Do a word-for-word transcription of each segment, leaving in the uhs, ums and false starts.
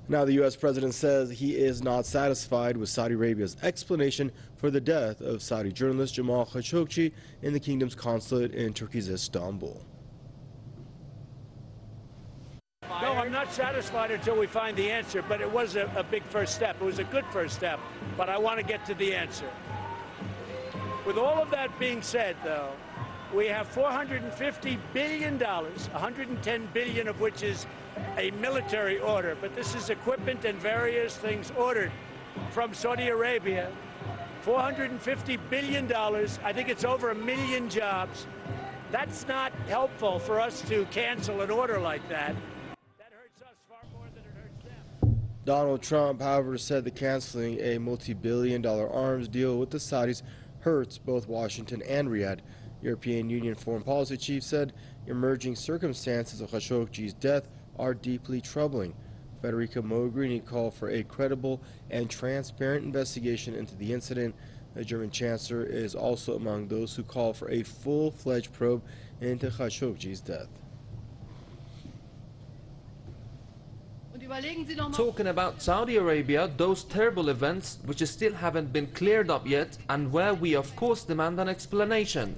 Now, the U S president says he is not satisfied with Saudi Arabia's explanation for the death of Saudi journalist Jamal Khashoggi in the kingdom's consulate in Turkey's Istanbul. No, I'm not satisfied until we find the answer, but it was a, a big first step. It was a good first step, but I want to get to the answer. With all of that being said, though, we have four hundred fifty billion dollars, one hundred ten billion dollars of which is a military order, but this is equipment and various things ordered from Saudi Arabia. four hundred fifty billion dollars, I think it's over a million jobs. That's not helpful for us to cancel an order like that. That hurts us far more than it hurts them. Donald Trump, however, said that canceling a multi-billion dollar arms deal with the Saudis hurts both Washington and Riyadh. European Union foreign policy chief said emerging circumstances of Khashoggi's death are deeply troubling. Federica Mogherini called for a credible and transparent investigation into the incident. The German chancellor is also among those who call for a full-fledged probe into Khashoggi's death. Talking about Saudi Arabia, those terrible events which still haven't been cleared up yet, and where we of course demand an explanation.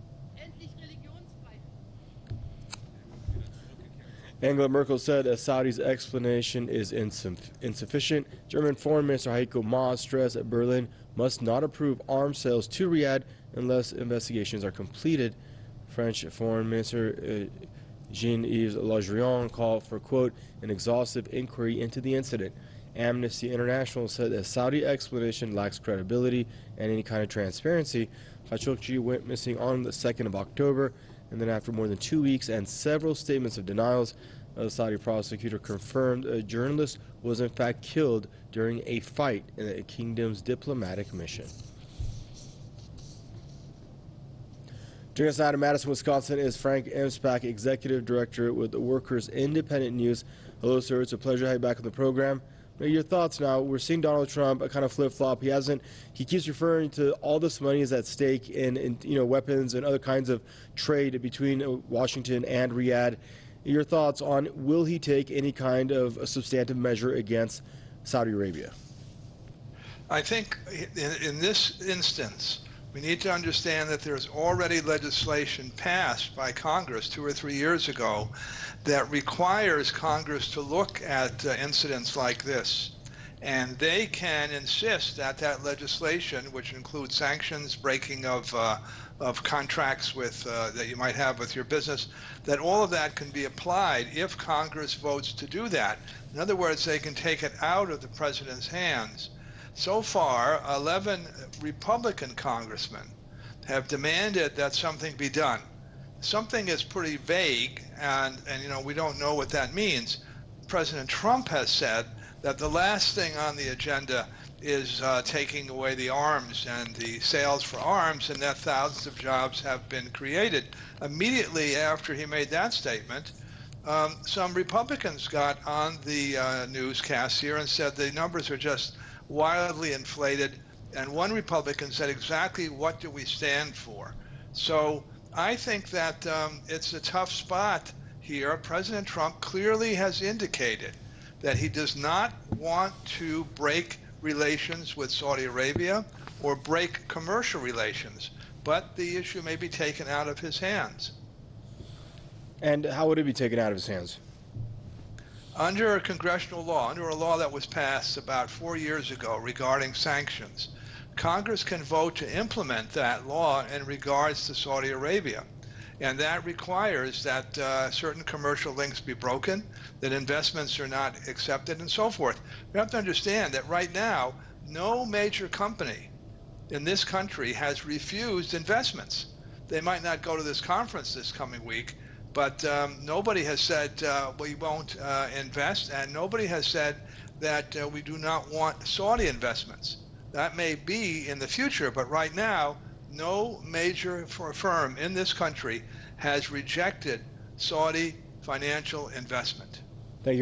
Angela Merkel said a Saudi's explanation is insuff insufficient. German Foreign Minister Heiko Maas stressed that Berlin must not approve arms sales to Riyadh unless investigations are completed. French Foreign Minister uh, Jean-Yves Le Drian called for, quote, an exhaustive inquiry into the incident. Amnesty International said that Saudi explanation lacks credibility and any kind of transparency. Khashoggi went missing on the second of October, and then after more than two weeks and several statements of denials, a Saudi prosecutor confirmed a journalist was in fact killed during a fight in the kingdom's diplomatic mission. Joining us now in Madison, Wisconsin is Frank Emspak, Executive Director with the Workers Independent News. Hello, sir. It's a pleasure to have you back on the program. Your thoughts now. We're seeing Donald Trump a kind of flip-flop. He hasn't, he keeps referring to all this money is at stake in, in you know, weapons and other kinds of trade between Washington and Riyadh. Your thoughts on, will he take any kind of a substantive measure against Saudi Arabia? I think in, in this instance, we need to understand that there's already legislation passed by Congress two or three years ago that requires Congress to look at uh, incidents like this. And they can insist that that legislation, which includes sanctions, breaking of, uh, of contracts with, uh, that you might have with your business, that all of that can be applied if Congress votes to do that. In other words, they can take it out of the president's hands. So far, eleven Republican congressmen have demanded that something be done. Something is pretty vague, and, and you know, we don't know what that means. President Trump has said that the last thing on the agenda is uh, taking away the arms and the sales for arms, and that thousands of jobs have been created. Immediately after he made that statement, um, some Republicans got on the uh, newscast here and said the numbers are just wildly inflated, and one Republican said exactly what do we stand for. So I think that um, it's a tough spot here. President Trump clearly has indicated that he does not want to break relations with Saudi Arabia or break commercial relations, but the issue may be taken out of his hands. And how would it be taken out of his hands? Under a congressional law, under a law that was passed about four years ago regarding sanctions, Congress can vote to implement that law in regards to Saudi Arabia. And that requires that uh, certain commercial links be broken, that investments are not accepted, and so forth. We have to understand that right now, no major company in this country has refused investments. They might not go to this conference this coming week, but um, nobody has said uh, we won't uh, invest, and nobody has said that uh, we do not want Saudi investments. That may be in the future, but right now, no major firm in this country has rejected Saudi financial investment.